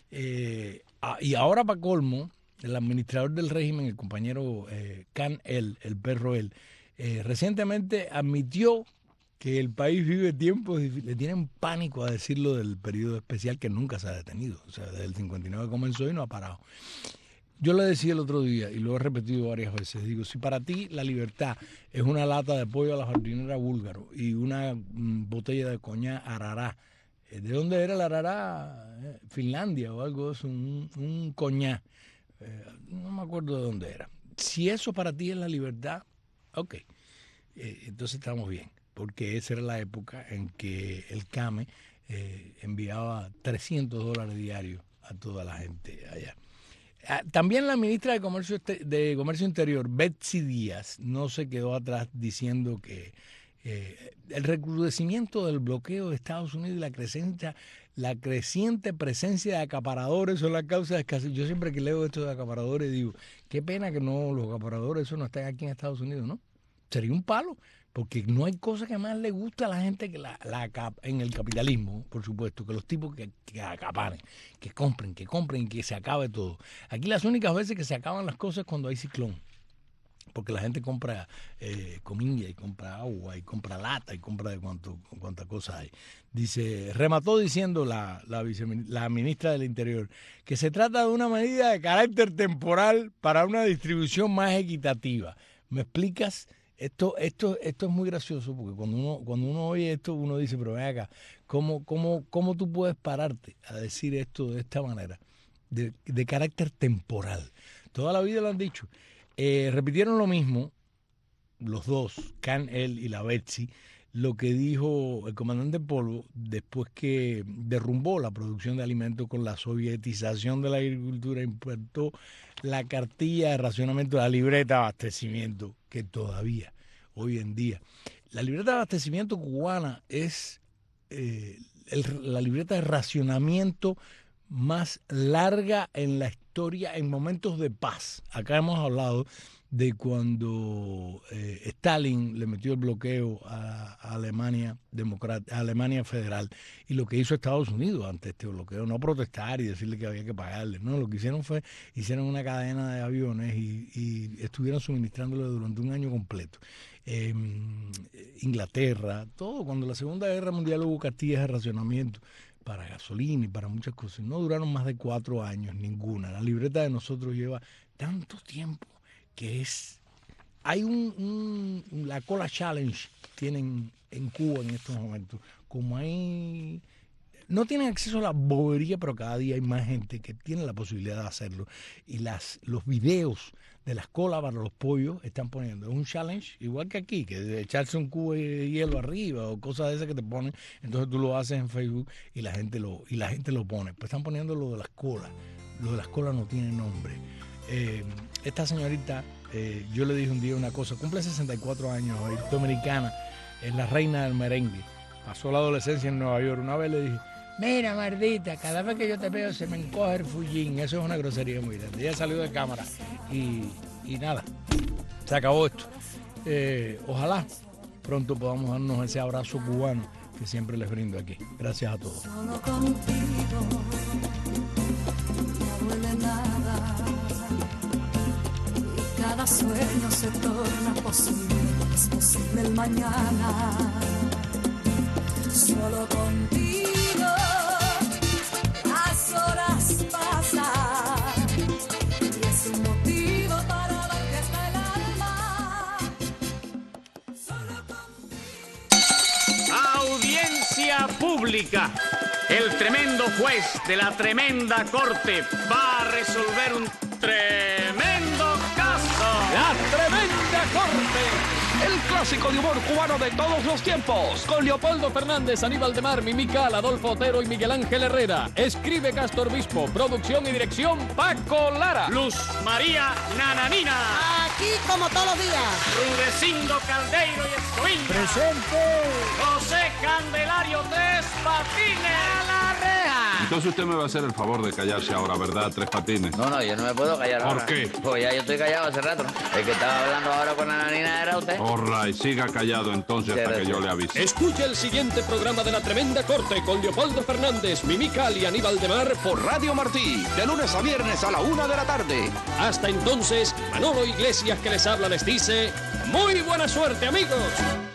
Eh, y ahora, para colmo, el administrador del régimen, el compañero eh, Can El, el perro El, eh, recientemente admitió que el país vive tiempos difíciles. Le tienen pánico a decirlo del periodo especial que nunca se ha detenido. O sea, desde el cincuenta y nueve comenzó y no ha parado. Yo le decía el otro día, y lo he repetido varias veces, digo, si para ti la libertad es una lata de pollo a la jardinera búlgaro y una mm, botella de coñac Arará ¿De dónde era el arará? Eh, Finlandia o algo de eso, un, un coñac. Eh, no me acuerdo de dónde era. Si eso para ti es la libertad, ok, eh, entonces estamos bien, porque esa era la época en que el CAME eh, enviaba trescientos dólares diarios a toda la gente allá. Ah, también la ministra de Comercio, de Comercio Interior, Betsy Díaz, no se quedó atrás diciendo que eh, el recrudecimiento del bloqueo de Estados Unidos y la creciente, la creciente presencia de acaparadores son la causa de escasez. Yo siempre que leo esto de acaparadores digo, qué pena que no los acaparadores eso no estén aquí en Estados Unidos, ¿no? Sería un palo, porque no hay cosa que más le gusta a la gente que la, la en el capitalismo, por supuesto, que los tipos que, que acaparen, que compren, que compren y que se acabe todo. Aquí las únicas veces que se acaban las cosas es cuando hay ciclón. Porque la gente compra eh, comida y compra agua y compra lata y compra de cuánto, cuánta cosa hay. Dice, remató diciendo la, la, la ministra del Interior que se trata de una medida de carácter temporal para una distribución más equitativa. ¿Me explicas? Esto, esto, esto es muy gracioso porque cuando uno, cuando uno oye esto uno dice, pero ven acá, ¿cómo, cómo, cómo tú puedes pararte a decir esto de esta manera? De, de carácter temporal. Toda la vida lo han dicho. Eh, repitieron lo mismo, los dos, Can, él y la Betsy, lo que dijo el comandante Polvo después que derrumbó la producción de alimentos con la sovietización de la agricultura, implantó la cartilla de racionamiento, la libreta de abastecimiento, que todavía, hoy en día, la libreta de abastecimiento cubana es eh, el, la libreta de racionamiento más larga en la historia en momentos de paz. Acá hemos hablado de cuando eh, Stalin le metió el bloqueo a, a Alemania democrática, a Alemania federal, y lo que hizo Estados Unidos ante este bloqueo, no protestar y decirle que había que pagarle, no, lo que hicieron fue, hicieron una cadena de aviones y, y estuvieron suministrándolo durante un año completo. Eh, Inglaterra, todo, cuando la Segunda Guerra Mundial hubo cartillas de racionamiento para gasolina y para muchas cosas. No duraron más de cuatro años, ninguna. La libreta de nosotros lleva tanto tiempo que es... Hay un, un la Cola Challenge tienen en Cuba en estos momentos. Como hay... No tienen acceso a la bobería, pero cada día hay más gente que tiene la posibilidad de hacerlo. Y las los videos de las colas para los pollos están poniendo. Es un challenge, igual que aquí, que de echarse un cubo de hielo arriba o cosas de esas que te ponen. Entonces tú lo haces en Facebook y la gente lo, y la gente lo pone. Pues están poniendo lo de las colas. Lo de las colas no tiene nombre. Eh, esta señorita, eh, yo le dije un día una cosa, cumple sesenta y cuatro años hoy, dominicana, es la reina del merengue. Pasó la adolescencia en Nueva York. Una vez le dije, mira, Mardita, cada vez que yo te veo se me encoge el fullín. Eso es una grosería muy grande. Ella salió de cámara y, y nada, se acabó esto. Eh, ojalá pronto podamos darnos ese abrazo cubano que siempre les brindo aquí. Gracias a todos. Solo contigo no duele nada y cada sueño se torna posible, es posible el mañana. Solo contigo las horas pasan y es un motivo para la fiesta del alma. Solo contigo. Audiencia pública. El tremendo juez de la tremenda corte va a resolver un tremendo caso. La tremenda corte. El clásico de humor cubano de todos los tiempos. Con Leopoldo Fernández, Aníbal de Mar, Mimical, Adolfo Otero y Miguel Ángel Herrera. Escribe Castro Obispo. Producción y dirección Paco Lara. Luz María Nananina. Aquí como todos los días. Rudecindo Caldeiro y Escoviña. Presente. José Candelario Tres Patines. A la reja. Entonces usted me va a hacer el favor de callarse ahora, ¿verdad, Tres Patines? No, no, yo no me puedo callar ahora. ¿Por qué? Pues ya yo estoy callado hace rato. El que estaba hablando ahora con Nananina era usted. All right, siga callado entonces hasta que yo le avise. Escucha el siguiente programa de La Tremenda Corte con Leopoldo Fernández, Mimical y Aníbal de Mar por Radio Martí, de lunes a viernes a la una de la tarde. Hasta entonces, Manolo Iglesias que les habla les dice, ¡muy buena suerte, amigos!